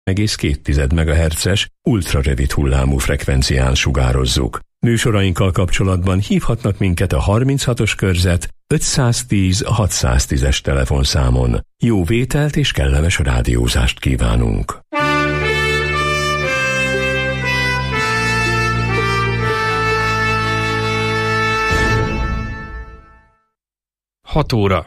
1,2 MHz-es ultrarövid hullámú frekvencián sugározzuk. Műsorainkkal kapcsolatban hívhatnak minket a 36-os körzet 510 610-es telefonszámon. Jó vételt és kellemes rádiózást kívánunk! 6 óra.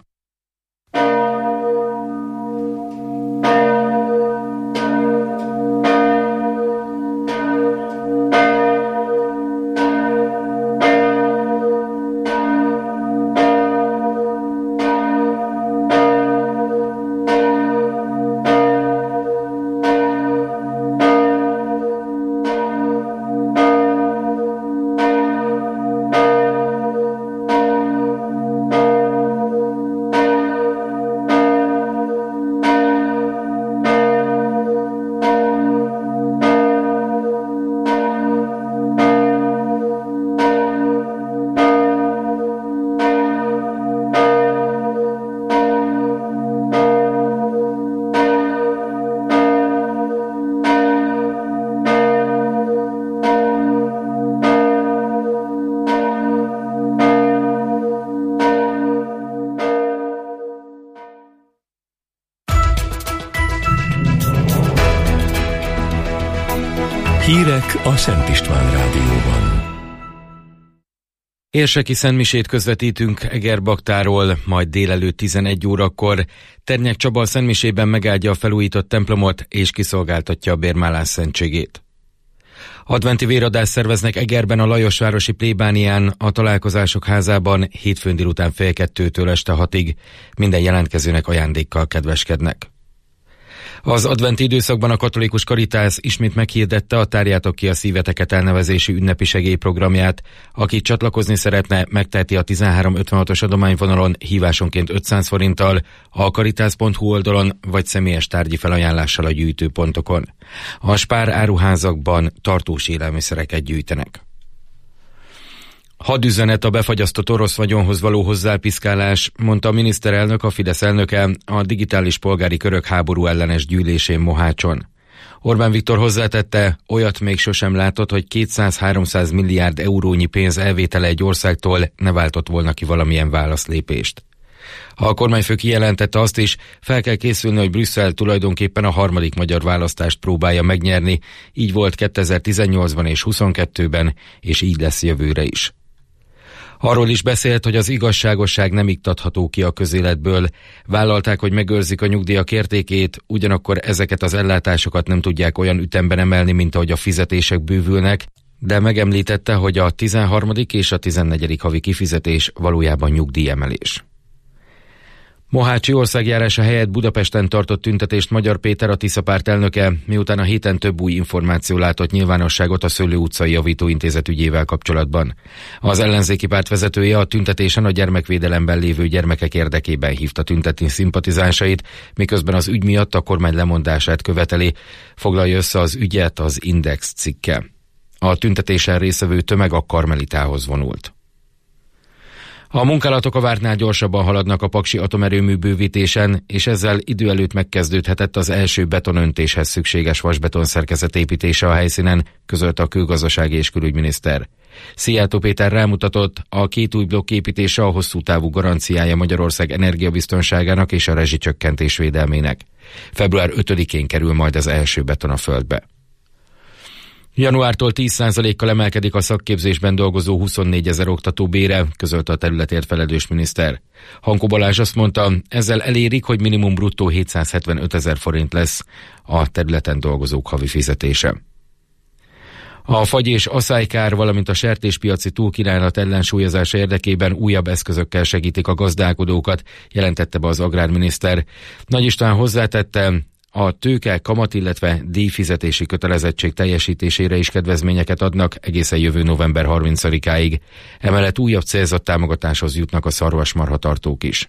Hírek a Szent István Rádióban. Érseki szentmisét közvetítünk Egerbaktáról, majd délelőtt 11 órakor. Ternyek Csaba a szentmisében megáldja a felújított templomot és kiszolgáltatja a bérmálás szentségét. Adventi véradást szerveznek Egerben a Lajosvárosi plébánián, a Találkozások házában hétfőn délután 1:30-től este 6-ig. Minden jelentkezőnek ajándékkal kedveskednek. Az adventi időszakban a Katolikus Karitász ismét meghirdette a Tárjátok ki a szíveteket elnevezésű ünnepi segélyprogramját. Aki csatlakozni szeretne, megteheti a 1356-os adományvonalon hívásonként 500 forinttal, a karitász.hu oldalon vagy személyes tárgyi felajánlással a gyűjtőpontokon. A Spár áruházakban tartós élelmiszereket gyűjtenek. Hadüzenet a befagyasztott orosz vagyonhoz való hozzápiszkálás, mondta a miniszterelnök, a Fidesz elnöke a digitális polgári körök háború ellenes gyűlésén Mohácson. Orbán Viktor hozzátette, olyat még sosem látott, hogy 200-300 milliárd eurónyi pénz elvétele egy országtól ne váltott volna ki valamilyen válaszlépést. A kormányfő kijelentette azt is, fel kell készülni, hogy Brüsszel tulajdonképpen a harmadik magyar választást próbálja megnyerni, így volt 2018-ban és 2022-ben, és így lesz jövőre is. Arról is beszélt, hogy az igazságosság nem iktatható ki a közéletből. Vállalták, hogy megőrzik a nyugdíjak értékét, ugyanakkor ezeket az ellátásokat nem tudják olyan ütemben emelni, mint ahogy a fizetések bővülnek, de megemlítette, hogy a 13. és a 14. havi kifizetés valójában nyugdíjemelés. Mohácsi országjárása helyett Budapesten tartott tüntetést Magyar Péter, a Tisza Párt elnöke, miután a héten több új információ látott nyilvánosságot a Szőlő utcai javítóintézet ügyével kapcsolatban. Az ellenzéki párt vezetője a tüntetésen a gyermekvédelemben lévő gyermekek érdekében hívta tüntetni szimpatizánsait, miközben az ügy miatt a kormány lemondását követeli, foglalja össze az ügyet az Index cikke. A tüntetésen résztvevő tömeg a Karmelitához vonult. A munkálatok a vártnál gyorsabban haladnak a paksi atomerőmű bővítésen, és ezzel idő előtt megkezdődhetett az első betonöntéshez szükséges vasbeton szerkezet építése a helyszínen, közölte a kőgazdasági és külügyminiszter. Szijjártó Péter rámutatott, a két új blokk építése a hosszú távú garanciája Magyarország energiabiztonságának és a rezsicsökkentés védelmének. Február 5-én kerül majd az első beton a földbe. Januártól 10%-kal emelkedik a szakképzésben dolgozó 24 000 oktató bére, közölte a területért felelős miniszter. Hankó Balázs azt mondta, ezzel elérik, hogy minimum bruttó 775 000 forint lesz a területen dolgozók havi fizetése. A fagy- és aszálykár, valamint a sertéspiaci túlkínálat ellensúlyozása érdekében újabb eszközökkel segítik a gazdálkodókat, jelentette be az agrárminiszter. Nagy István hozzátette, a tőke, kamat, illetve díjfizetési kötelezettség teljesítésére is kedvezményeket adnak egészen jövő november 30-áig. Emellett újabb célzott támogatáshoz jutnak a szarvasmarhatartók is.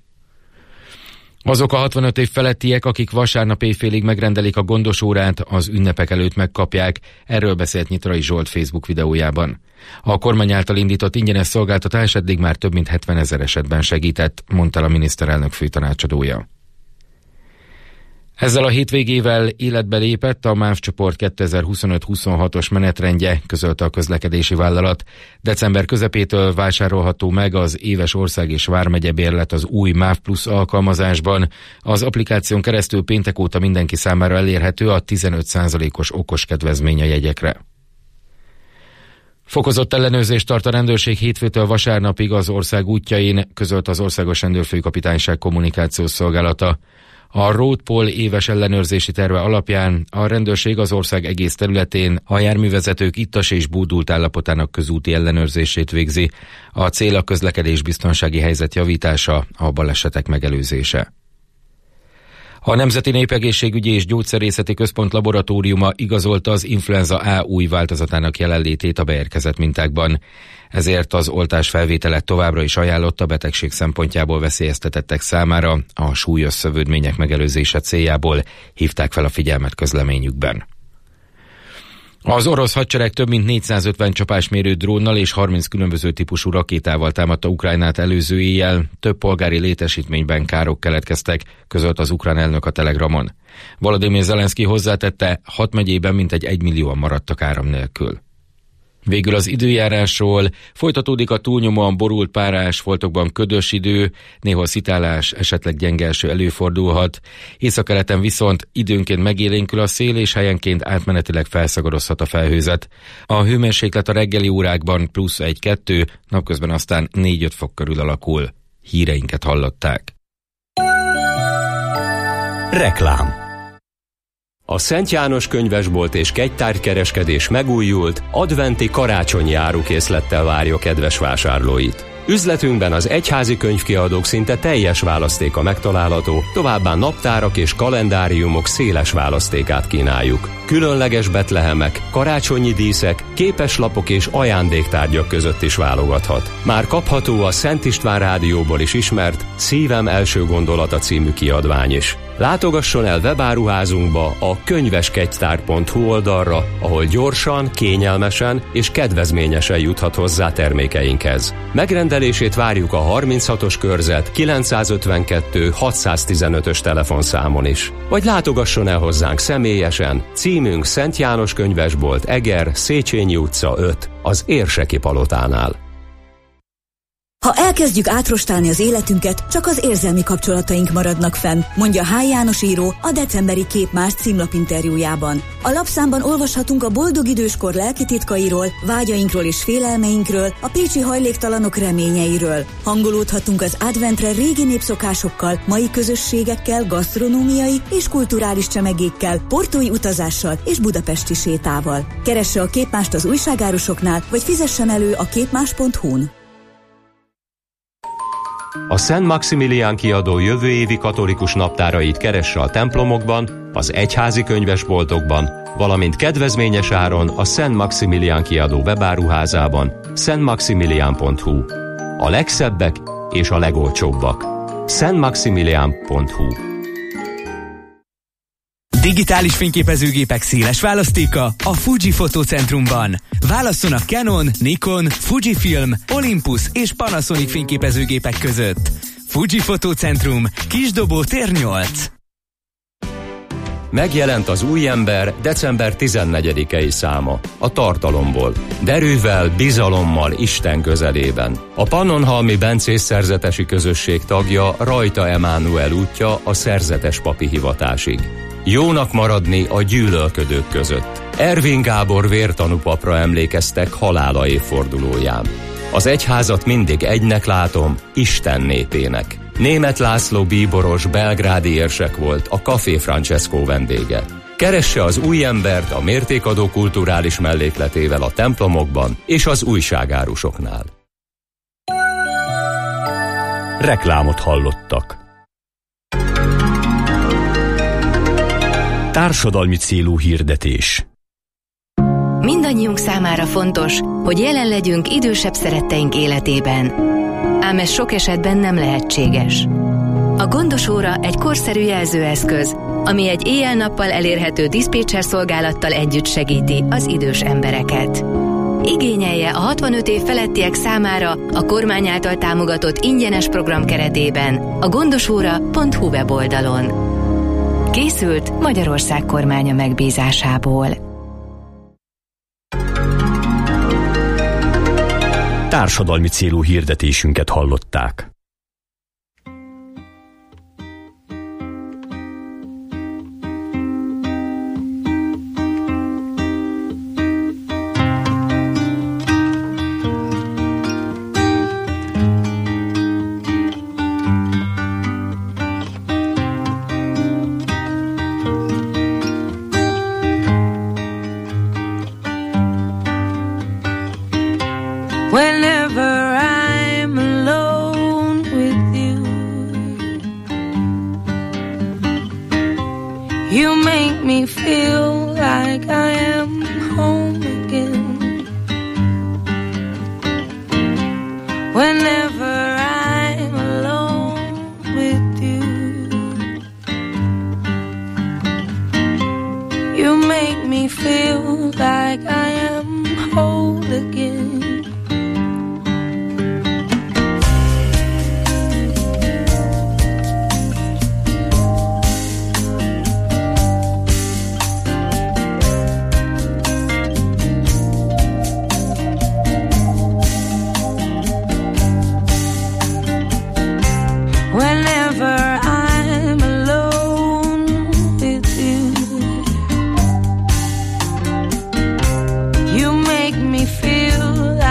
Azok a 65 év felettiek, akik vasárnap éjfélig megrendelik a gondosórát, az ünnepek előtt megkapják, erről beszélt Nyitrai Zsolt Facebook videójában. A kormány által indított ingyenes szolgáltatás eddig már több mint 70 000 esetben segített, mondta a miniszterelnök főtanácsadója. Ezzel a hétvégével életbe lépett a MÁV csoport 2025-26-os menetrendje, közölte a közlekedési vállalat. December közepétől vásárolható meg az éves ország- és vármegye bérlet az új MÁV Plus alkalmazásban. Az applikáción keresztül péntek óta mindenki számára elérhető a 15%-os okos kedvezmény a jegyekre. Fokozott ellenőrzést tart a rendőrség hétfőtől vasárnapig az ország útjain, közölt az Országos Rendőrfőkapitányság kommunikációs szolgálata. A Roadpol éves ellenőrzési terve alapján a rendőrség az ország egész területén a járművezetők ittas és bódult állapotának közúti ellenőrzését végzi. A cél a közlekedés biztonsági helyzet javítása, a balesetek megelőzése. A Nemzeti Népegészségügyi és Gyógyszerészeti Központ laboratóriuma igazolta az influenza A új változatának jelenlétét a beérkezett mintákban. Ezért az oltás felvételet továbbra is ajánlott a betegség szempontjából veszélyeztetettek számára, a súlyos szövődmények megelőzése céljából hívták fel a figyelmet közleményükben. Az orosz hadsereg több mint 450 csapásmérő drónnal és 30 különböző típusú rakétával támadta Ukrajnát előző éjjel. Több polgári létesítményben károk keletkeztek, közölt az ukrán elnök a Telegramon. Volodymyr Zelenszky hozzátette, 6 megyében mintegy 1 millióan maradtak áram nélkül. Végül az időjárásról: folytatódik a túlnyomóan borult párás, foltokban ködös idő, néhol szitálás, esetleg gyenge eső előfordulhat. Északkeleten viszont időnként megélénkül a szél, és helyenként átmenetileg felszagorodhat a felhőzet. A hőmérséklet a reggeli órákban plusz 1-2, napközben aztán 4-5 fok körül alakul. Híreinket hallották. Reklám. A Szent János könyvesbolt és kegytárgykereskedés megújult, adventi karácsonyi árukészlettel várja kedves vásárlóit. Üzletünkben az egyházi könyvkiadók szinte teljes választéka megtalálható, továbbá naptárak és kalendáriumok széles választékát kínáljuk. Különleges betlehemek, karácsonyi díszek, képeslapok és ajándéktárgyak között is válogathat. Már kapható a Szent István Rádióból is ismert Szívem első gondolata című kiadvány is. Látogasson el webáruházunkba, a könyveskegytár.hu oldalra, ahol gyorsan, kényelmesen és kedvezményesen juthat hozzá termékeinkhez. Megrendelését várjuk a 36-os körzet 952 615-ös telefonszámon is. Vagy látogasson el hozzánk személyesen, címünk Szent János könyvesbolt, Eger, Széchenyi utca 5, az Érseki palotánál. Ha elkezdjük átrostálni az életünket, csak az érzelmi kapcsolataink maradnak fenn, mondja H. János író a decemberi Képmás címlapinterjújában. A lapszámban olvashatunk a boldog időskor lelki titkairól, vágyainkról és félelmeinkről, a pécsi hajléktalanok reményeiről. Hangolódhatunk az adventre régi népszokásokkal, mai közösségekkel, gasztronómiai és kulturális csemegékkel, portói utazással és budapesti sétával. Keresse a Képmást az újságárusoknál, vagy fizessen elő a képmás.hu-n. A Szent Maximilián kiadó jövő évi katolikus naptárait keresse a templomokban, az egyházi könyvesboltokban, valamint kedvezményes áron a Szent Maximilián kiadó webáruházában, szentmaximilián.hu. A legszebbek és a legolcsóbbak. szentmaximilián.hu. Digitális fényképezőgépek széles választéka a Fuji Fotócentrumban. Válasszon a Canon, Nikon, Fujifilm, Olympus és Panasonic fényképezőgépek között. Fuji Fotócentrum, Kisdobó tér 8. Megjelent az új ember december 14-i száma, a Tartalomból. Derűvel, bizalommal Isten közelében. A Pannonhalmi Bencés szerzetesi közösség tagja Rajta Emánuel útja a szerzetes papi hivatásig. Jónak maradni a gyűlölködők között. Ervin Gábor vértanúpapra emlékeztek halála évfordulóján. Az egyházat mindig egynek látom, Isten népének. Németh László bíboros belgrádi érsek volt a Café Francesco vendége. Keresse az új embert a mértékadó kulturális mellékletével a templomokban és az újságárusoknál. Reklámot hallottak. Társadalmi célú hirdetés. Mindannyiunk számára fontos, hogy jelen legyünk idősebb szeretteink életében. Ám ez sok esetben nem lehetséges. A Gondos óra egy korszerű jelzőeszköz, ami egy éjjel-nappal elérhető diszpécser szolgálattal együtt segíti az idős embereket. Igényelje a 65 év felettiek számára a kormány által támogatott ingyenes program keretében a gondosóra.hu weboldalon. Készült Magyarország kormánya megbízásából. Társadalmi célú hirdetésünket hallották. Whenever I'm alone with you, you make me feel like I am home again. Whenever I'm alone with you, you make me feel like I am whole again. Whenever I'm alone with you, you make me feel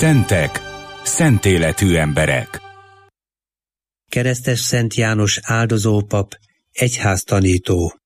Szentek, szentéletű emberek. Keresztes Szent János áldozópap, egyháztanító.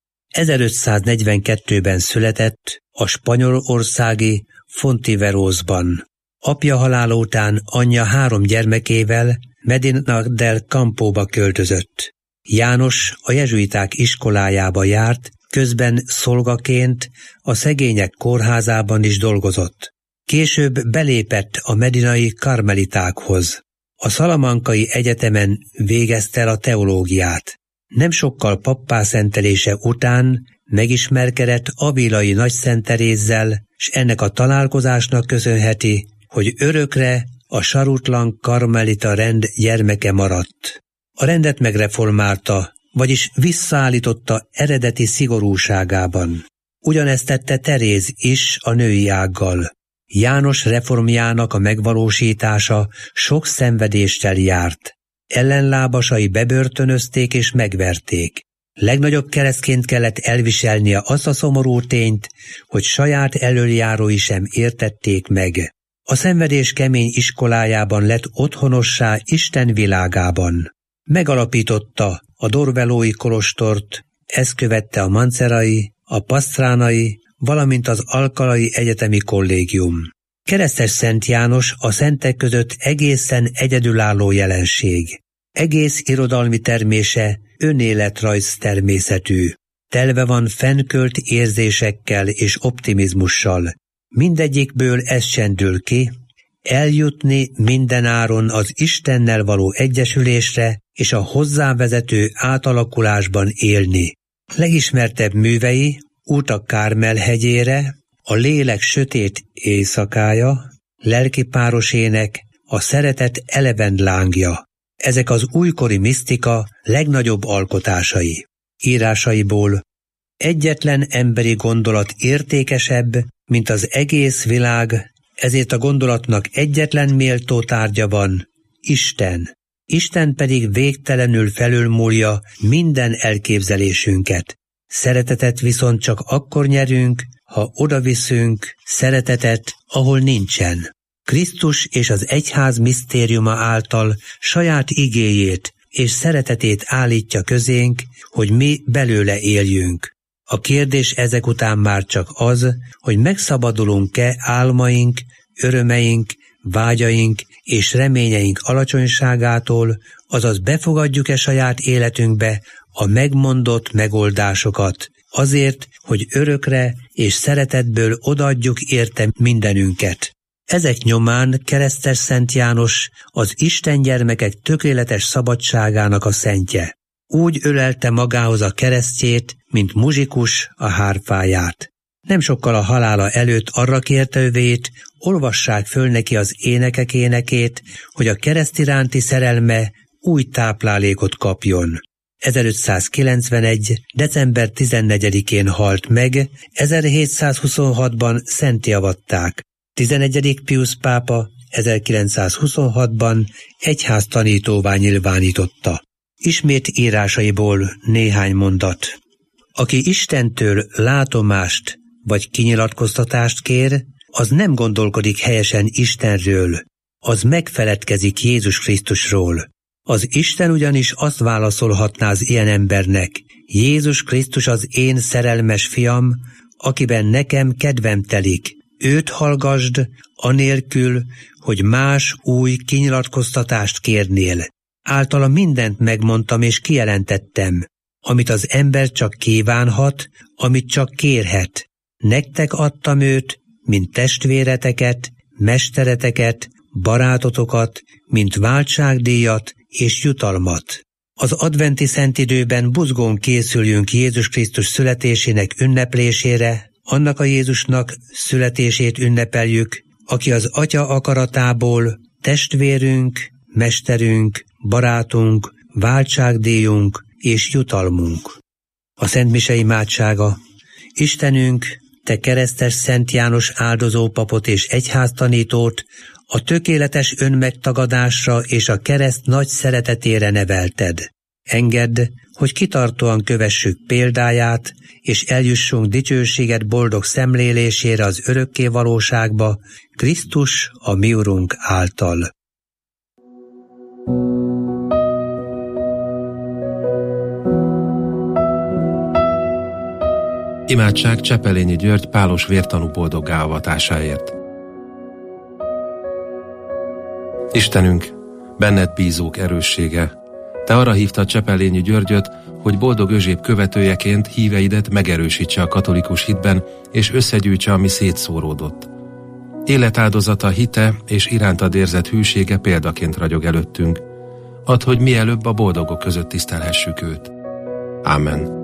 1542-ben született a spanyolországi Fontiverosban. Apja halála után anyja 3 gyermekével Medina del Campóba költözött. János a jezsuiták iskolájába járt, közben szolgaként a szegények kórházában is dolgozott. Később belépett a medinai karmelitákhoz. A szalamankai egyetemen végezte el a teológiát. Nem sokkal pappá szentelése után megismerkedett Avilai Nagy-Szent Terézzel, s ennek a találkozásnak köszönheti, hogy örökre a sarutlan karmelita rend gyermeke maradt. A rendet megreformálta, vagyis visszaállította eredeti szigorúságában. Ugyanezt tette Teréz is a női ággal. János reformjának a megvalósítása sok szenvedéssel járt. Ellenlábasai bebörtönözték és megverték. Legnagyobb keresztként kellett elviselnie azt a szomorú tényt, hogy saját elöljárói sem értették meg. A szenvedés kemény iskolájában lett otthonossá Isten világában. Megalapította a dorvelói kolostort, ezt követte a mancerai, a pastránai, valamint az alkalai egyetemi kollégium. Keresztes Szent János a szentek között egészen egyedülálló jelenség. Egész irodalmi termése önéletrajz természetű. Telve van fennkölt érzésekkel és optimizmussal. Mindegyikből ez csendül ki, eljutni mindenáron az Istennel való egyesülésre és a hozzávezető átalakulásban élni. Legismertebb művei Út a Kármel hegyére, a lélek sötét éjszakája, lelkipáros ének, a szeretet eleven lángja. Ezek az újkori misztika legnagyobb alkotásai. Írásaiból: egyetlen emberi gondolat értékesebb, mint az egész világ, ezért a gondolatnak egyetlen méltó tárgya van, Isten. Isten pedig végtelenül felülmúlja minden elképzelésünket. Szeretetet viszont csak akkor nyerünk, ha odaviszünk szeretetet, ahol nincsen. Krisztus és az egyház misztériuma által saját igéjét és szeretetét állítja közénk, hogy mi belőle éljünk. A kérdés ezek után már csak az, hogy megszabadulunk-e álmaink, örömeink, vágyaink és reményeink alacsonyságától, azaz befogadjuk-e saját életünkbe a megmondott megoldásokat, azért, hogy örökre és szeretetből odaadjuk érte mindenünket. Ezek nyomán Keresztes Szent János az Isten gyermekek tökéletes szabadságának a szentje. Úgy ölelte magához a keresztjét, mint muzsikus a hárfáját. Nem sokkal a halála előtt arra kérte övét, olvassák föl neki az énekek énekét, hogy a kereszt iránti szerelme új táplálékot kapjon. 1591. december 14-én halt meg, 1726-ban szentté-avatták. 11. Piusz pápa 1926-ban egyháztanítóvá nyilvánította. Ismét írásaiból néhány mondat. Aki Istentől látomást vagy kinyilatkoztatást kér, az nem gondolkodik helyesen Istenről, az megfeledkezik Jézus Krisztusról. Az Isten ugyanis azt válaszolhatná az ilyen embernek: Jézus Krisztus az én szerelmes fiam, akiben nekem kedvem telik. Őt hallgasd, anélkül, hogy más új kinyilatkoztatást kérnél. Általa mindent megmondtam és kijelentettem, amit az ember csak kívánhat, amit csak kérhet. Nektek adtam őt, mint testvéreteket, mestereteket, barátotokat, mint váltságdíjat és jutalmat. Az adventi szentidőben buzgón készüljünk Jézus Krisztus születésének ünneplésére, annak a Jézusnak születését ünnepeljük, aki az Atya akaratából testvérünk, mesterünk, barátunk, váltságdíjunk és jutalmunk. A Szent Mise imádsága. Istenünk, te Keresztes Szent János áldozópapot és egyháztanítót a tökéletes önmegtagadásra és a kereszt nagy szeretetére nevelted. Engedd, hogy kitartóan kövessük példáját, és eljussunk dicsőséged boldog szemlélésére az örökké valóságba, Krisztus a mi Urunk által. Imádság Csepelényi György pálos vértanú boldoggá avatásáért. Istenünk, benned bízók erőssége, te arra hívtad Csepelényi Györgyöt, hogy Boldog Özséb követőjeként híveidet megerősítse a katolikus hitben, és összegyűjtse, ami szétszóródott. Életáldozata, hite és irántad érzett hűsége példaként ragyog előttünk. Add, hogy mielőbb a boldogok között tisztelhessük őt. Ámen.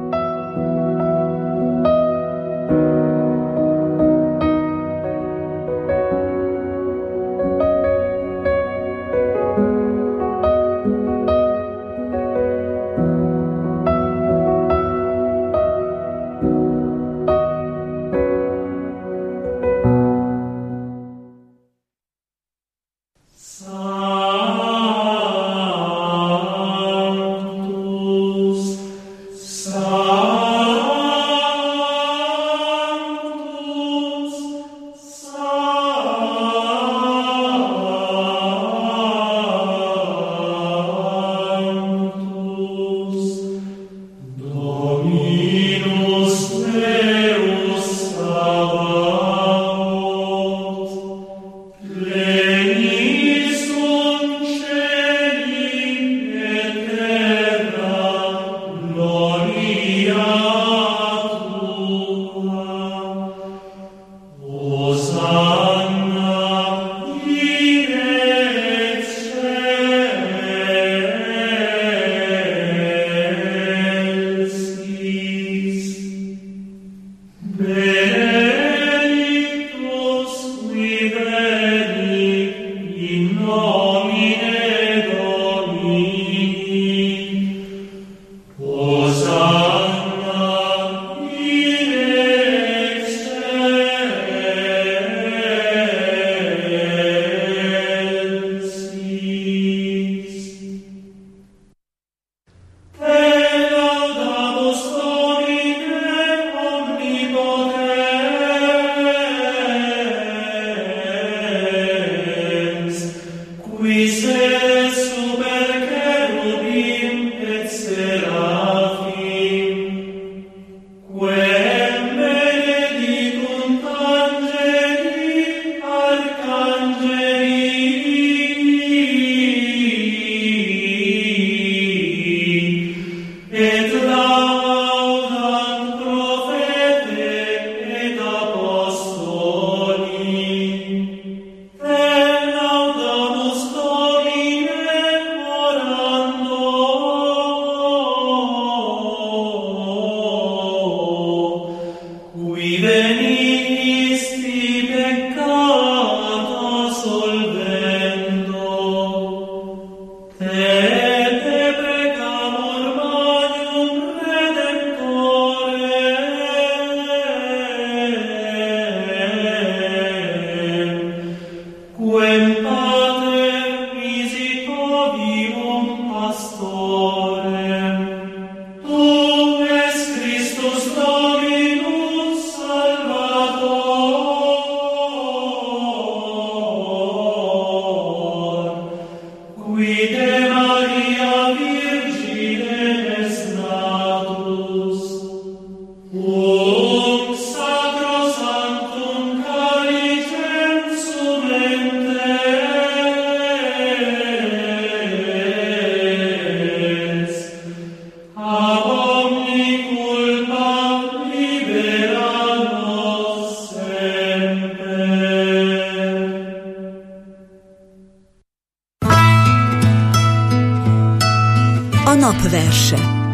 A napverse.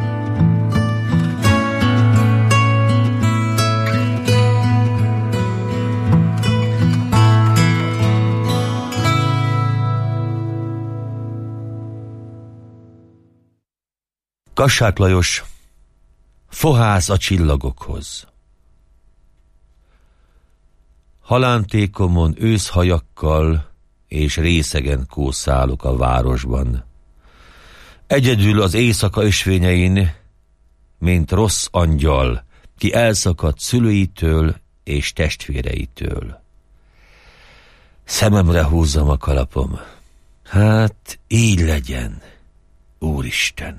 Kassák Lajos, Fohász a csillagokhoz. Halántékomon őszhajakkal és részegen kószálok a városban. Egyedül az éjszaka ösvényein, mint rossz angyal, ki elszakadt szülőitől és testvéreitől. Szememre húzzam a kalapom. Hát, így legyen, Úristen.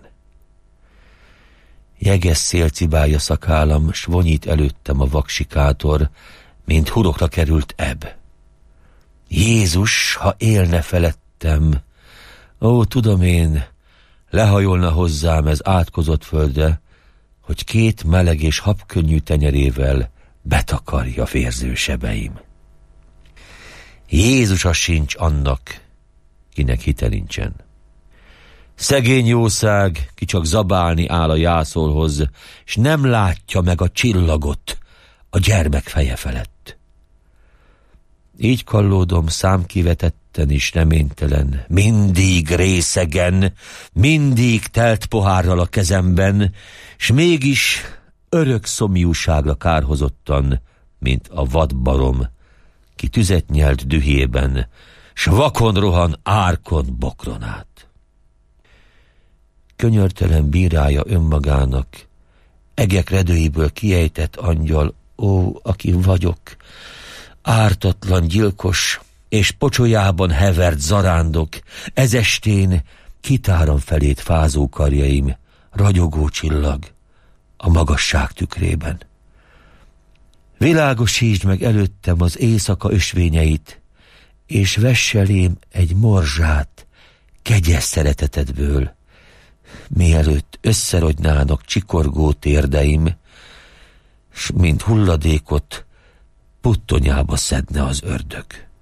Jeges szél cibálja szakállam, s vonyít előttem a vaksikátor, mint hurokra került ebb. Jézus, ha élne felettem, ó, tudom én, lehajolna hozzám ez átkozott földre, hogy 2 meleg és habkönnyű tenyerével betakarja vérző sebeim. Jézusa sincs annak, kinek hite nincsen. Szegény jószág, ki csak zabálni áll a jászolhoz, és nem látja meg a csillagot a gyermek feje felett. Így kallódom számkivetetten és reménytelen, mindig részegen, mindig telt pohárral a kezemben, s mégis örök szomjúságra kárhozottan, mint a vadbarom, ki tüzet nyelt dühében, s vakon rohan árkon bokron át. Könyörtelen bírálja önmagának, egek redőiből kiejtett angyal, ó, aki vagyok, ártatlan gyilkos, és pocsolyában hevert zarándok, ezestén kitáram felét fázó karjaim, ragyogó csillag a magasság tükrében. Világosítsd meg előttem az éjszaka ösvényeit, és vess elém egy morzsát kegyes szeretetedből, mielőtt összerogynának csikorgó térdeim, s mint hulladékot puttonyába szedne az ördög.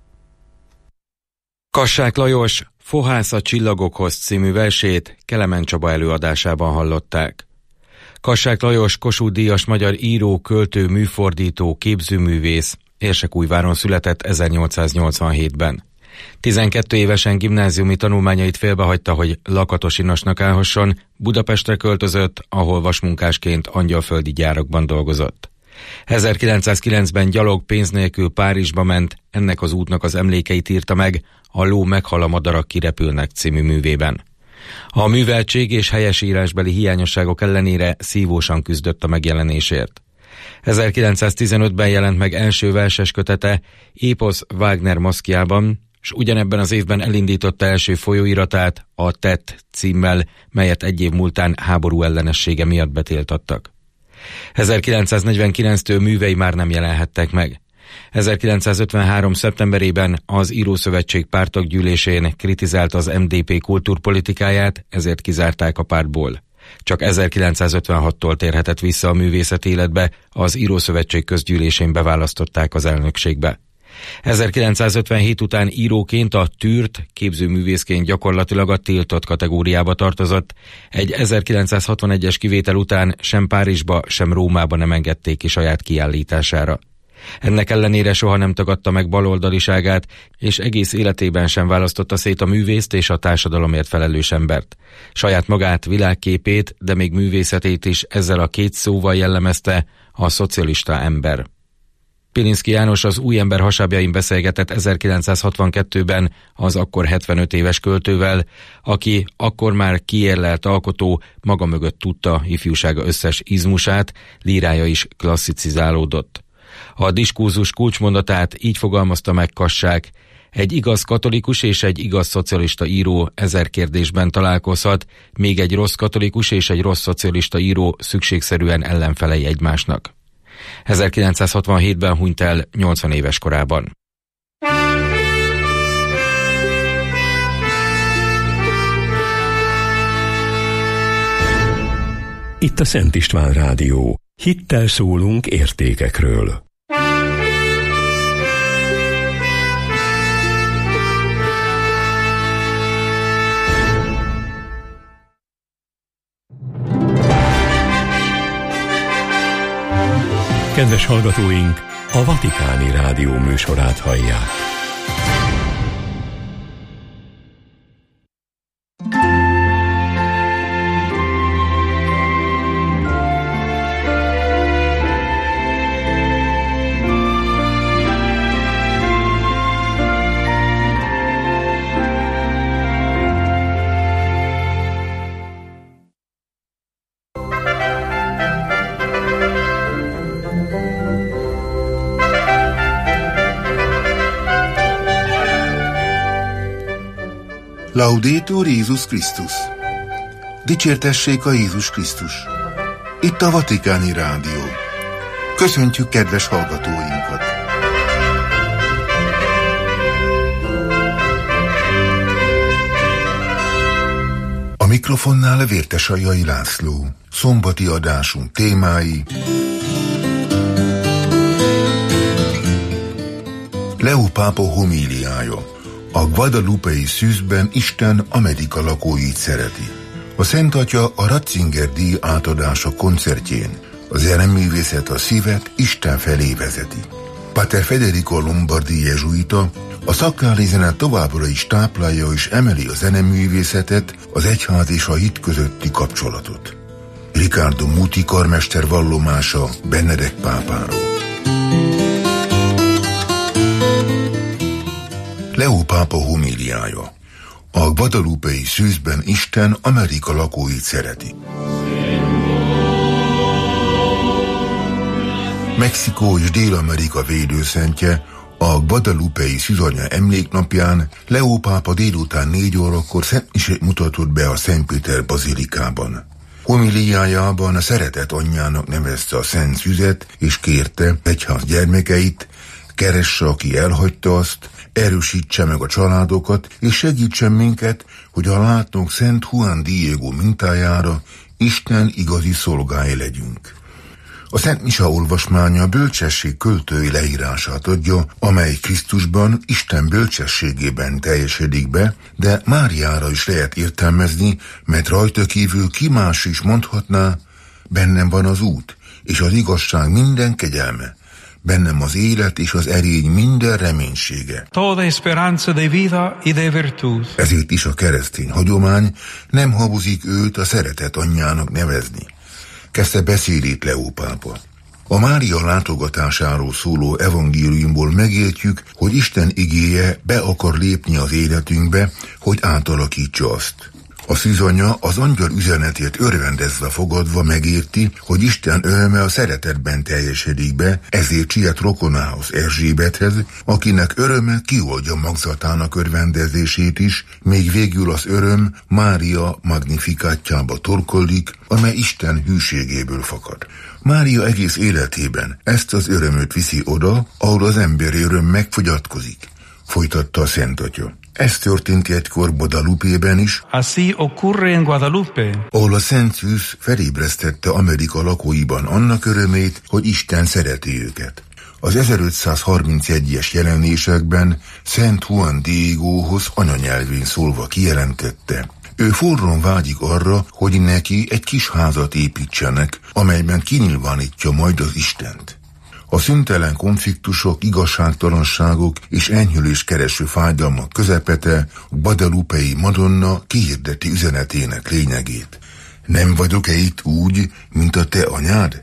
Kassák Lajos Fohász a csillagokhoz című versét Kelemen Csaba előadásában hallották. Kassák Lajos Kossuth-díjas magyar író, költő, műfordító, képzőművész, Érsekújváron született 1887-ben. 12 évesen gimnáziumi tanulmányait félbehagyta, hogy Lakatos-Inasnak állhasson, Budapestre költözött, ahol vasmunkásként angyalföldi gyárakban dolgozott. 1909-ben gyalog pénz nélkül Párizsba ment, ennek az útnak az emlékeit írta meg a Ló meghal, a madarak kirepülnek című művében. A műveltség és helyesírásbeli hiányosságok ellenére szívósan küzdött a megjelenésért. 1915-ben jelent meg első verses kötete Éposz Wagner maszkjában, s ugyanebben az évben elindította első folyóiratát, a Tett címmel, melyet egy év múltán háború ellenessége miatt betiltottak. 1949-től művei már nem jelenhettek meg. 1953. szeptemberében az Írószövetség párttaggyűlésén kritizált az MDP kultúrpolitikáját, ezért kizárták a pártból. Csak 1956-tól térhetett vissza a művészet életbe, az Írószövetség közgyűlésén beválasztották az elnökségbe. 1957 után íróként a tűrt, képzőművészként gyakorlatilag a tiltott kategóriába tartozott. Egy 1961-es kivétel után sem Párizsba, sem Rómába nem engedték ki saját kiállítására. Ennek ellenére soha nem tagadta meg baloldaliságát, és egész életében sem választotta szét a művészt és a társadalomért felelős embert. Saját magát, világképét, de még művészetét is ezzel a 2 szóval jellemezte: a szocialista ember. Pilinszky János az Új ember hasábjain beszélgetett 1962-ben az akkor 75 éves költővel, aki akkor már kiérlelt alkotó, maga mögött tudta ifjúsága összes izmusát, lírája is klasszicizálódott. A diskurzus kulcsmondatát így fogalmazta meg Kassák: egy igaz katolikus és egy igaz szocialista író 1000 kérdésben találkozhat, még egy rossz katolikus és egy rossz szocialista író szükségszerűen ellenfelei egymásnak. 1967-ben hunyt el 80 éves korában. Itt a Szent István Rádió. Hittel szólunk értékekről. Kedves hallgatóink, a Vatikáni Rádió műsorát hallják. Laudetur Jézus Krisztus! Dicsértessék a Jézus Krisztus! Itt a Vatikáni Rádió. Köszöntjük kedves hallgatóinkat! A mikrofonnál Vértesajai László. Szombati adásunk témái: Leo pápa homíliája. A guadalupei szűzben Isten Amerika lakóit szereti. A Szent Atya a Ratzinger-díj átadása koncertjén a zeneművészet a szívet Isten felé vezeti. Pater Federico Lombardi jezsuita a szakrális zene továbbra is táplálja és emeli a zeneművészetet, az egyház és a hit közötti kapcsolatot. Riccardo Muti karmester vallomása Benedek pápáról. Leo pápa homíliája. A guadalupei szűzben Isten Amerika lakóit szereti. Mexikó és Dél-Amerika védőszentje, a guadalupei szűzanya emléknapján Leo pápa délután 4 órakor szentmisét mutatott be a Szent Péter bazilikában. Homíliájában a szeretet anyjának nevezte a szent szüzet, és kérte egyház gyermekeit, keresse, aki elhagyta azt, erősítse meg a családokat, és segítsen minket, hogy a látnok Szent Juan Diego mintájára Isten igazi szolgái legyünk. A Szent Mise olvasmánya a bölcsesség költői leírását adja, amely Krisztusban, Isten bölcsességében teljesedik be, de Máriára is lehet értelmezni, mert rajta kívül ki más is mondhatná: bennem van az út, és az igazság minden kegyelme, bennem az élet és az erény minden reménysége. Toda esperanza de vida y de virtud. Ezért is a keresztény hagyomány nem habozik őt a szeretet anyjának nevezni. Kezdte beszédét Leo pápa. A Mária látogatásáról szóló evangéliumból megértjük, hogy Isten igéje be akar lépni az életünkbe, hogy átalakítsa azt. A szűzanya az angyal üzenetét örvendezve fogadva megérti, hogy Isten öröme a szeretetben teljesedik be, ezért siet rokonához, Erzsébethez, akinek öröme kioldja magzatának örvendezését is, még végül az öröm Mária magnifikátjába torkollik, amely Isten hűségéből fakad. Mária egész életében ezt az örömöt viszi oda, ahol az emberi öröm megfogyatkozik, folytatta a Szent Atya. Ez történt egykor Guadalupében is, Así ocurre en Guadalupe, ahol a Szent Szűz felébresztette Amerika lakóiban annak örömét, hogy Isten szereti őket. Az 1531-es jelenésekben Szent Juan Diegóhoz anyanyelvén szólva kijelentette: ő forrón vágyik arra, hogy neki egy kis házat építsenek, amelyben kinyilvánítja majd az Istent. A szüntelen konfliktusok, igazságtalanságok és enyhülés kereső fájdalmak közepete guadalupei Madonna kihirdeti üzenetének lényegét. Nem vagyok-e itt úgy, mint a te anyád?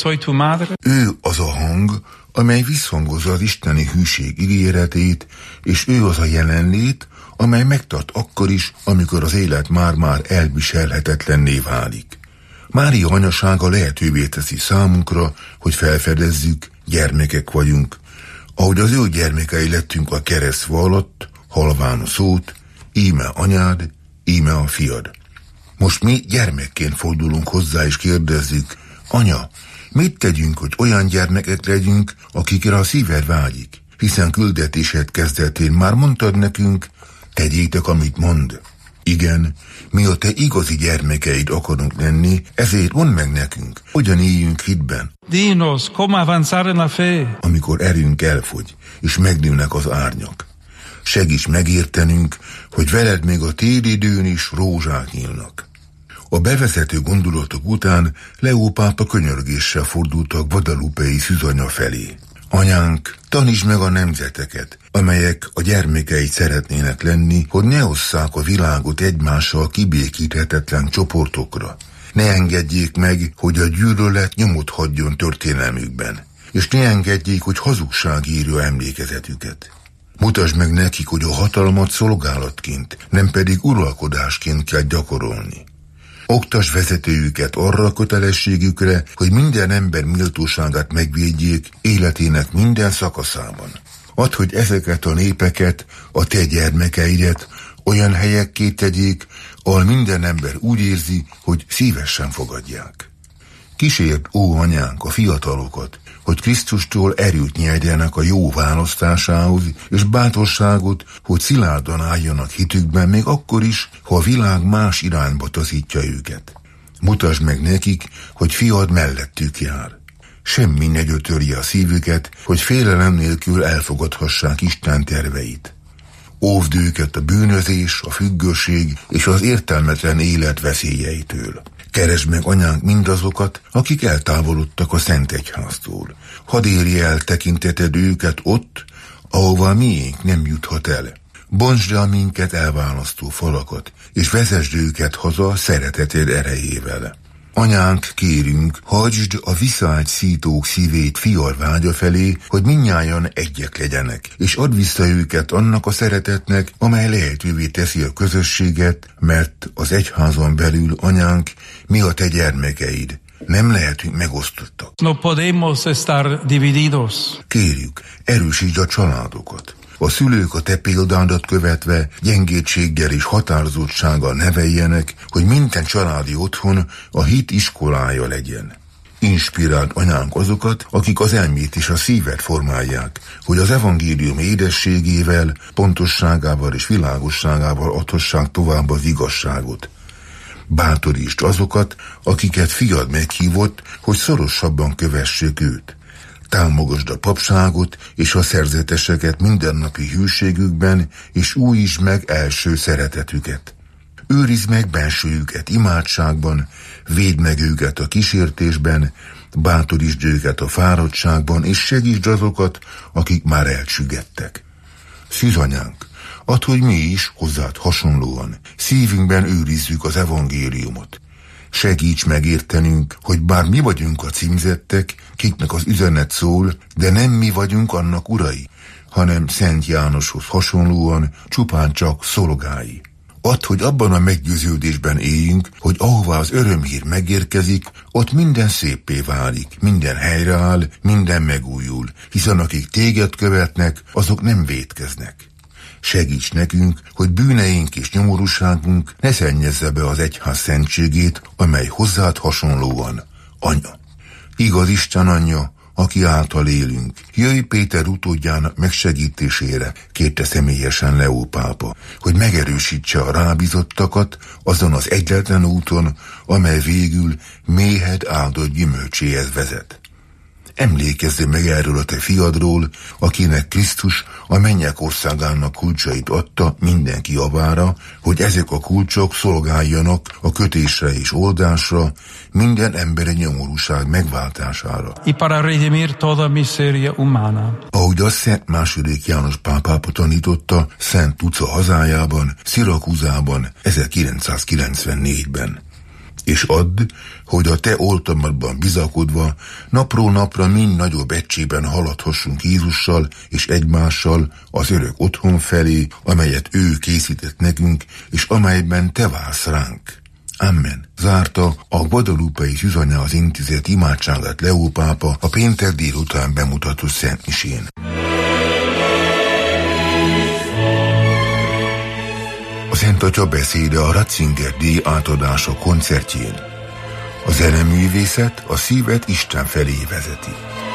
Ő az a hang, amely visszhangozza az isteni hűség ígéretét, és ő az a jelenlét, amely megtart akkor is, amikor az élet már-már elviselhetetlenné válik. Mária anyasága lehetővé teszi számunkra, hogy felfedezzük, gyermekek vagyunk, ahogy az ő gyermekei lettünk a keresztfa alatt, halván a szót: íme anyád, íme a fiad. Most mi gyermekként fordulunk hozzá és kérdezzük: anya, mit tegyünk, hogy olyan gyermekek legyünk, akikre a szíved vágyik? Hiszen küldetésed kezdetén már mondtad nekünk: tegyétek, amit mond. Igen, mi a te igazi gyermekeid akarunk lenni, ezért mondd meg nekünk, hogyan éljünk hitben. Dinos, cómo avanzar en la fe. Amikor erőnk elfogy, és megnőnek az árnyak. Segíts megértenünk, hogy veled még a télidőn is rózsák nyílnak. A bevezető gondolatok után Leo pápa könyörgéssel fordult a guadalupei szűzanya felé. Anyánk, tanítsd meg a nemzeteket, amelyek a gyermekeit szeretnének lenni, hogy ne osszák a világot egymással kibékíthetetlen csoportokra. Ne engedjék meg, hogy a gyűlölet nyomot hagyjon történelmükben, és ne engedjék, hogy hazugság írja emlékezetüket. Mutasd meg nekik, hogy a hatalmat szolgálatként, nem pedig uralkodásként kell gyakorolni. Oktasd vezetőjüket arra a kötelességükre, hogy minden ember méltóságát megvédjék életének minden szakaszában. Add, hogy ezeket a népeket, a te gyermekeidet Olyan helyekké tegyék, ahol minden ember úgy érzi, hogy szívesen fogadják. Kísérd, ó anyánk, a fiatalokat, hogy Krisztustól erőt nyerjenek a jó választásához, és bátorságot, hogy szilárdan álljanak hitükben, még akkor is, ha a világ más irányba taszítja őket. Mutasd meg nekik, hogy fiad mellettük jár. Semmi ne gyötörje a szívüket, hogy félelem nélkül elfogadhassák Isten terveit. Óvd őket a bűnözés, a függőség és az értelmetlen élet veszélyeitől. Keresd meg, anyánk, mindazokat, akik eltávolodtak a Szent Egyháztól. Hadd érje el tekinteted őket ott, ahova miénk nem juthat el. Bontsd el minket elválasztó falakat, és vezesd őket haza szereteted erejével. Anyánk, kérünk, hagysd a viszályt szítók szívét fiad vágya felé, hogy mindnyájan egyek legyenek, és add vissza őket annak a szeretetnek, amely lehetővé teszi a közösséget, mert az egyházon belül, anyánk, mi a te gyermekeid. Nem lehetünk megosztottak. No podemos estar divididos. Kérjük, erősítsd a családokat. A szülők a te példádat követve gyengétséggel és határozottsággal neveljenek, hogy minden családi otthon a hit iskolája legyen. Inspiráld, anyánk, azokat, akik az elmét és a szívet formálják, hogy az evangélium édességével, pontosságával és világosságával adhassák tovább az igazságot. Bátorítsd azokat, akiket fiad meghívott, hogy szorosabban kövessék őt. Támogasd a papságot és a szerzeteseket mindennapi hűségükben, és újítsd meg első szeretetüket. Őrizd meg bensőjüket imádságban, védd meg őket a kísértésben, bátorítsd őket a fáradtságban, és segítsd azokat, akik már elcsüggettek. Szűzanyánk, add, hogy mi is hozzád hasonlóan szívünkben őrizzük az evangéliumot. Segíts megértenünk, hogy bár mi vagyunk a címzettek, kiknek az üzenet szól, de nem mi vagyunk annak urai, hanem Szent Jánoshoz hasonlóan csupán csak szolgái. Add, hogy abban a meggyőződésben éljünk, hogy ahová az örömhír megérkezik, ott minden széppé válik, minden helyreáll, minden megújul, hiszen akik téged követnek, azok nem vétkeznek. Segíts nekünk, hogy bűneink és nyomorúságunk ne szennyezze be az egyház szentségét, amely hozzád hasonlóan Anya. Igaz Isten Anyja, aki által élünk. Jöjj Péter utódjának megsegítésére, kérte személyesen Leó pápa, hogy megerősítse a rábízottakat azon az egyetlen úton, amely végül méhed áldott gyümölcséhez vezet. Emlékezzél meg erről a te fiadról, akinek Krisztus a mennyek országának kulcsait adta mindenki javára, hogy ezek a kulcsok szolgáljanak a kötésre és oldásra, minden emberi nyomorúság megváltására. Y para redimir toda miseria humana. Ahogy a Szent II. János pápa tanította Szent Luca hazájában, Szirakúzában 1994-ben. És add, hogy a te oltalmadban bizakodva napról napra mind nagyobb egységben haladhassunk Jézussal és egymással az örök otthon felé, amelyet ő készített nekünk, és amelyben te vársz ránk. Amen. Zárta a Guadalupe-i Szűzanyához intézett imádságát Leó pápa a péntek délután bemutatott szentmisén. A Szent Atya beszéde a Ratzinger-díj átadása koncertjén. A zeneművészet a szívet Isten felé vezeti.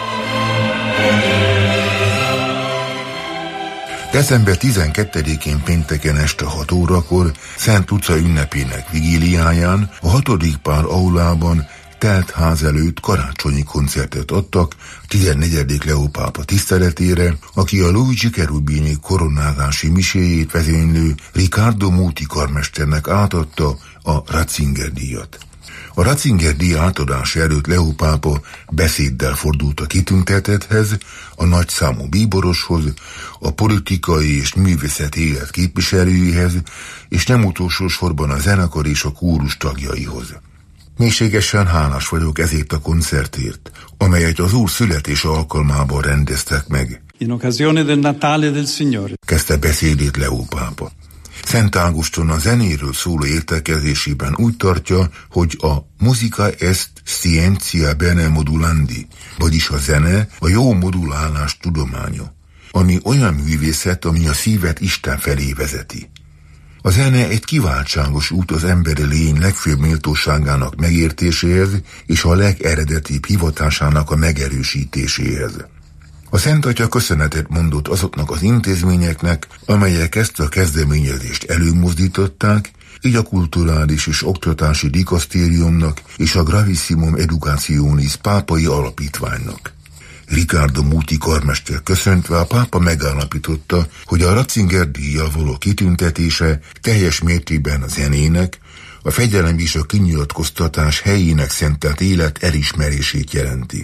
December 12-én pénteken este 6 órakor Szent Luca ünnepének vigíliáján a 6. Pál aulában telt ház előtt karácsonyi koncertet adtak 14. Leó pápa tiszteletére, aki a Luigi Cherubini koronázási miséjét vezénylő Riccardo Muti karmesternek átadta a Ratzinger-díjat. A Ratzinger-díj átadása előtt Leó pápa beszéddel fordult a kitüntetetthez, a nagyszámú bíboroshoz, a politikai és művészeti élet képviselőihez, és nem utolsó sorban a zenekar és a kórus tagjaihoz. Mélységesen hálás vagyok ezért a koncertért, amelyet az Úr születése alkalmában rendeztek meg. In occasione del Natale del Signore. Kezdte beszédét Leó pápa. Szent Ágoston a zenéről szóló értekezésében úgy tartja, hogy a musica est scientia bene modulandi, vagyis a zene a jó modulálás tudománya, ami olyan művészet, ami a szívet Isten felé vezeti. A zene egy kiváltságos út az emberi lény legfőbb méltóságának megértéséhez és a legeredetibb hivatásának a megerősítéséhez. A Szent Atya köszönetet mondott azoknak az intézményeknek, amelyek ezt a kezdeményezést előmozdították, így a Kulturális és Oktatási Dikasztériumnak és a Gravissimo Educationis pápai alapítványnak. Riccardo Muti karmester köszöntve a pápa megállapította, hogy a Ratzinger-díjjal való kitüntetése teljes mértékben a zenének, a fegyelem és a kinyilatkoztatás helyének szentelt élet elismerését jelenti.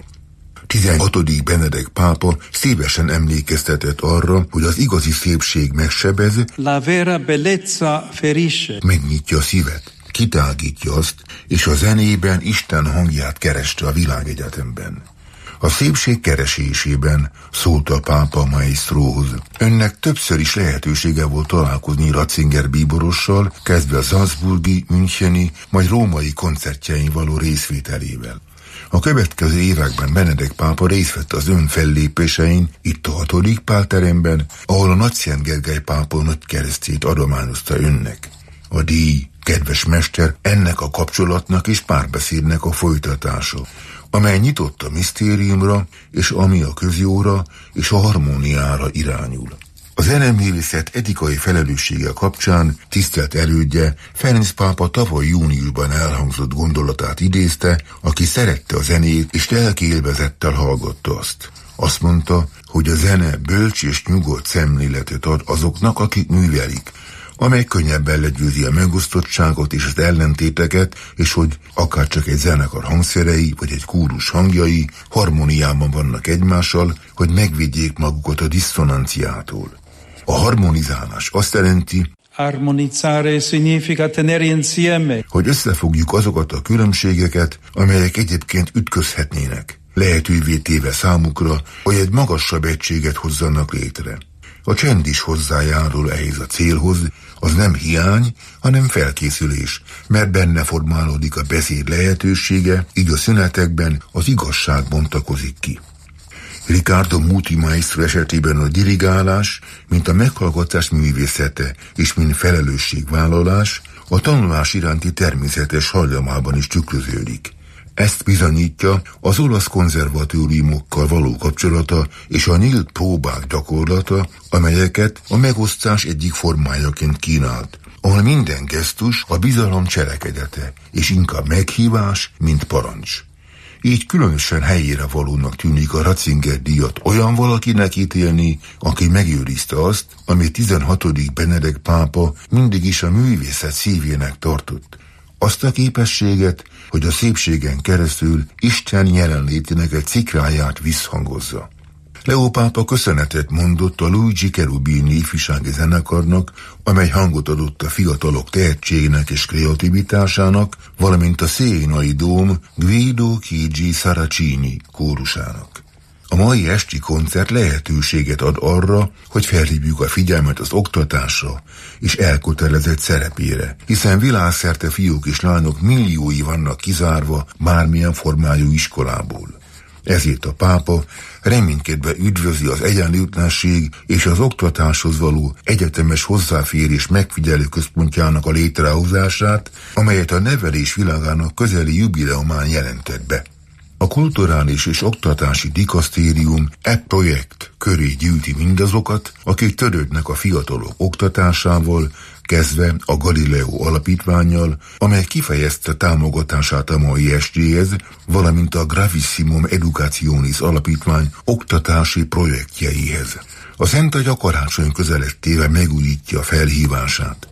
16. Benedek pápa szívesen emlékeztetett arra, hogy az igazi szépség megsebez, La vera bellezza ferisce. Megnyitja a szívet, kitágítja azt, és a zenében Isten hangját kereste a világegyetemben. A szépség keresésében, szólt a pápa maestróhoz, önnek többször is lehetősége volt találkozni Ratzinger bíborossal, kezdve a salzburgi, müncheni, majd római koncertjein való részvételével. A következő években Benedek pápa részt vett az ön fellépésein, itt a 6. Pál teremben, ahol a Nagyszent Gergely pápa nagy keresztjét adományozta önnek. A díj, kedves mester, ennek a kapcsolatnak és párbeszédnek a folytatása, amely nyitott a misztériumra, és ami a közjóra és a harmóniára irányul. A zeneművészet etikai felelőssége kapcsán tisztelt elődje Ferenc pápa tavaly júniusban elhangzott gondolatát idézte, aki szerette a zenét és lelki élvezettel hallgatta azt. Azt mondta, hogy a zene bölcs és nyugodt szemléletet ad azoknak, akik művelik, amely könnyebben legyőzi a megosztottságot és az ellentéteket, és hogy akárcsak egy zenekar hangszerei vagy egy kórus hangjai harmóniában vannak egymással, hogy megvédjék magukat a disszonanciától. A harmonizálás azt jelenti, Armonizzare significa tenere insieme, hogy összefogjuk azokat a különbségeket, amelyek egyébként ütközhetnének, lehetővé téve számukra, hogy egy magasabb egységet hozzanak létre. A csend is hozzájárul ehhez a célhoz, az nem hiány, hanem felkészülés, mert benne formálódik a beszéd lehetősége, így a szünetekben az igazság bontakozik ki. Riccardo Muti maestro esetében a dirigálás, mint a meghallgatás művészete és mint felelősségvállalás, a tanulás iránti természetes hajlamában is tükröződik. Ezt bizonyítja az olasz konzervatóriumokkal való kapcsolata és a nyílt próbák gyakorlata, amelyeket a megosztás egyik formájaként kínált, ahol minden gesztus a bizalom cselekedete, és inkább meghívás, mint parancs. Így különösen helyére valónak tűnik a Ratzinger-díjat olyan valakinek ítélni, aki megőrizte azt, amit 16. Benedek pápa mindig is a művészet szívének tartott. Azt a képességet, hogy a szépségen keresztül Isten jelenlétének egy cikráját visszhangozza. Leó pápa köszönetet mondott a Luigi Cherubini ifjúsági zenekarnak, amely hangot adott a fiatalok tehetségének és kreativitásának, valamint a Sienai Dóm Guido Chigi Saracini kórusának. A mai esti koncert lehetőséget ad arra, hogy felhívjuk a figyelmet az oktatásra és elkötelezett szerepére, hiszen világszerte fiúk és lányok milliói vannak kizárva bármilyen formájú iskolából. Ezért a pápa reménykedve üdvözli az egyenlőtlenség és az oktatáshoz való egyetemes hozzáférés megfigyelő központjának a létrehozását, amelyet a nevelés világának közeli jubileumán jelentett be. A Kulturális és Oktatási Dikasztérium projekt köré gyűjti mindazokat, akik törődnek a fiatalok oktatásával, kezdve a Galileo alapítvánnyal, amely kifejezte támogatását a mai estéhez, valamint a Gravissimo Educationis alapítvány oktatási projektjeihez. A Szent Atya karácsony közelettével megújítja felhívását.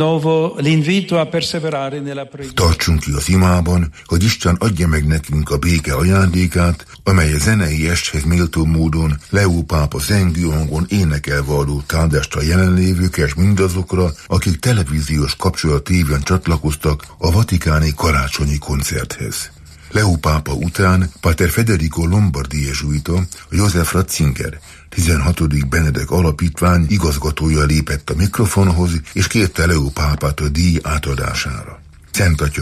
Tartsunk ki az imában, hogy Isten adja meg nekünk a béke ajándékát, amely a zenei esthez méltó módon Leó pápa zengő hangon énekelve adó áldást a jelenlévőkre és mindazokra, akik televíziós kapcsolat révén csatlakoztak a vatikáni karácsonyi koncerthez. Leó pápa után Pater Federico Lombardi jezsuita, József Ratzinger, 16. Benedek alapítvány igazgatója lépett a mikrofonhoz, és kérte Leó pápát a díj átadására. Szent Atya,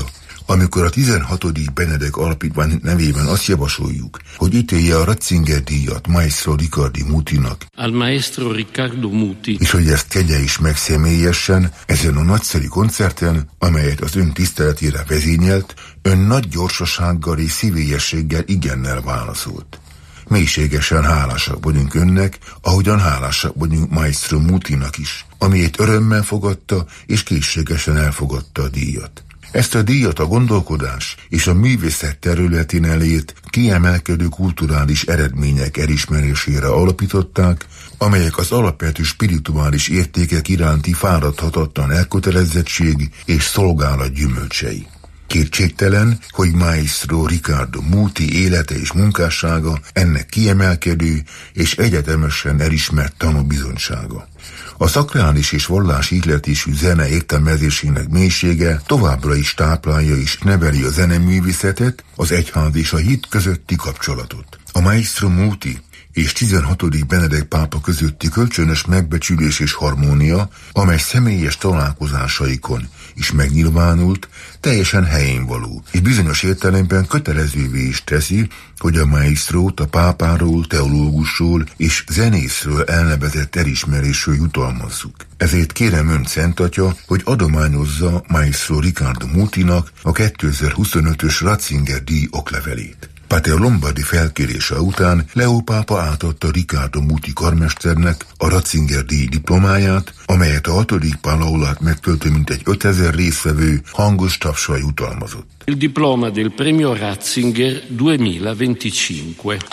amikor a 16. Benedek Alapítvány nevében azt javasoljuk, hogy ítélje a Ratzinger díjat Maestro Riccardo Mutinak, al maestro Riccardo Muti, és hogy ezt tegye is meg személyesen ezen a nagyszerű koncerten, amelyet az ön tiszteletére vezényelt, ön nagy gyorsasággal és szívélyességgel igennel válaszolt. Mélységesen hálásak vagyunk önnek, ahogyan hálásak vagyunk Maestro Mutinak is, amiért örömmel fogadta és készségesen elfogadta a díjat. Ezt a díjat a gondolkodás és a művészet területén elért kiemelkedő kulturális eredmények elismerésére alapították, amelyek az alapvető spirituális értékek iránti fáradhatatlan elkötelezettség és szolgálat gyümölcsei. Kétségtelen, hogy Maestro Riccardo Muti élete és munkássága ennek kiemelkedő és egyetemesen elismert tanúbizonysága. A szakrális és vallási ihletésű zene értelmezésének mélysége továbbra is táplálja és neveli a zeneművészetet, az egyház és a hit közötti kapcsolatot. A Maestro Muti és 16. Benedek pápa közötti kölcsönös megbecsülés és harmónia, amely személyes találkozásaikon is megnyilvánult, teljesen helyén való, és bizonyos értelemben kötelezővé is teszi, hogy a maestrót a pápáról, teológusról és zenészről elnevezett elismerésről jutalmazzuk. Ezért kérem ön, Szent Atya, hogy adományozza Maestro Riccardo Mutinak a 2025-ös Ratzinger díj oklevelét. Pater Lombardi felkérése után Leó pápa átadta Riccardo Muti karmesternek a Ratzinger díj diplomáját, amelyet a 6. Pál aulát megtöltő mintegy 5000 résztvevő hangos tapssal jutalmazott. Il diploma del premio Ratzinger 2025.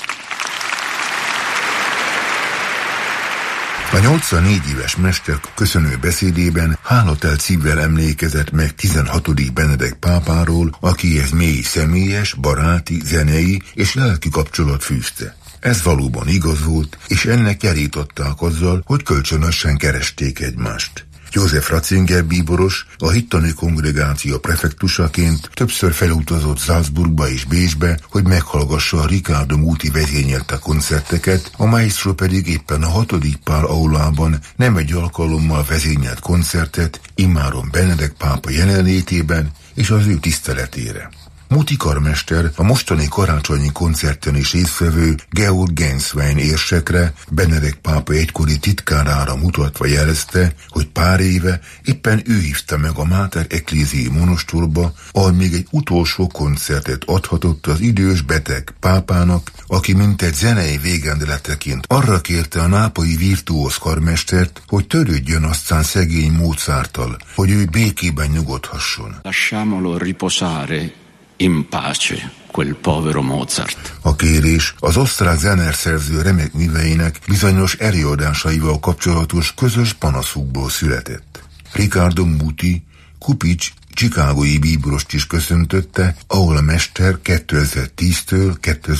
A 84 éves mester köszönő beszédében hálatelt szívvel emlékezett meg 16. Benedek pápáról, akihez mély személyes, baráti, zenei és lelki kapcsolat fűzte. Ez valóban igaz volt, és ennek javították azzal, hogy kölcsönösen keresték egymást. József Ratzinger bíboros a hittani kongregáció prefektusaként többször felutazott Salzburgba és Bécsbe, hogy meghallgassa a Riccardo Muti vezényelte koncerteket, a maestro pedig éppen a 6. Pál aulában nem egy alkalommal vezényelt koncertet, immáron Benedek pápa jelenlétében és az ő tiszteletére. Muti karmester a mostani karácsonyi koncerten is résztvevő Georg Genswein érsekre, Benedek pápa egykori titkárára mutatva jelezte, hogy pár éve éppen ő hívta meg a Mater Ecclesiae monostorba, ahol még egy utolsó koncertet adhatott az idős beteg pápának, aki mintegy zenei végendeleteként arra kérte a nápolyi virtuóz karmestert, hogy törődjön aztán szegény Mozarttal, hogy ő békében nyugodhasson. Lasciamolo riposare in pace, quel povero Mozart. A kérés az osztrák zenerszerző remek műveinek bizonyos előadásaival kapcsolatos közös panaszukból született. Riccardo Muti Kupics chicagói bíborost is köszöntötte, ahol a mester 2010-től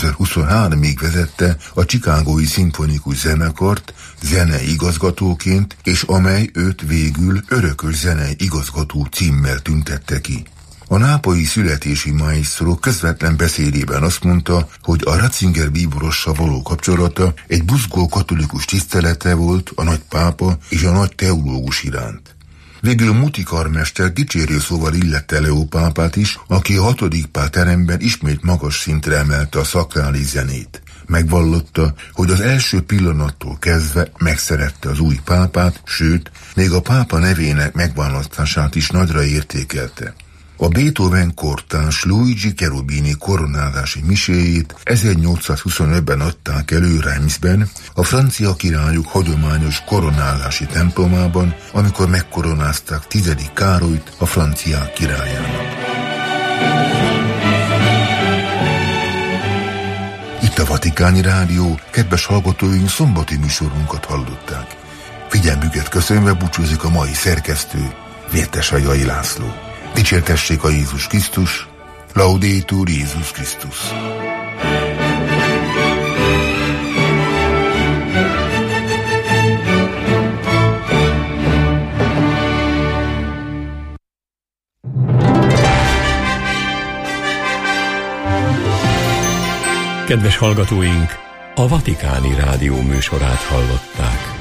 2023-ig vezette a chicagói szimfonikus zenekart zenei igazgatóként, és amely őt végül örökös zenei igazgató címmel tüntette ki. A nápolyi születési maestro közvetlen beszédében azt mondta, hogy a Ratzinger bíborossal való kapcsolata egy buzgó katolikus tisztelete volt a nagy pápa és a nagy teológus iránt. Végül Muti karmester dicsérő szóval illette Leó pápát is, aki a 6. Pál teremben ismét magas szintre emelte a szakrális zenét. Megvallotta, hogy az első pillanattól kezdve megszerette az új pápát, sőt, még a pápa nevének megválasztását is nagyra értékelte. A Beethoven kortárs Luigi Cherubini koronázási miséjét 1825-ben adták elő Reims-ben, a francia királyok hagyományos koronálási templomában, amikor megkoronázták 10. Károlyt a franciák királyának. Itt a Vatikáni Rádió, kedves hallgatóink, szombati műsorunkat hallották. Figyelmüket köszönve búcsúzik a mai szerkesztő, Vértes Ajai László. Dicsértessék a Jézus Krisztus, Laudetur Jézus Krisztus. Kedves hallgatóink, a Vatikáni Rádió műsorát hallották.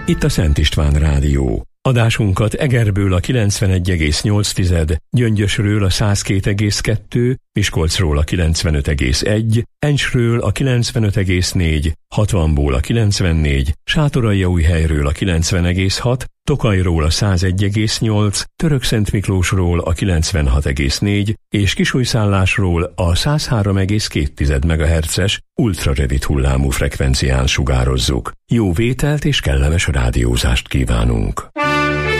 Itt a Szent István Rádió. Adásunkat Egerből a 91,8, Gyöngyösről a 102,2, Miskolcról a 95,1, Encsről a 95,4, Hatvanból a 94, Sátoraljaújhelyről a 90,6, Tokajról a 101,8, Törökszentmiklósról a 96,4 és Kisújszállásról a 103,2 MHz-es ultrarövid hullámú frekvencián sugározzuk. Jó vételt és kellemes rádiózást kívánunk!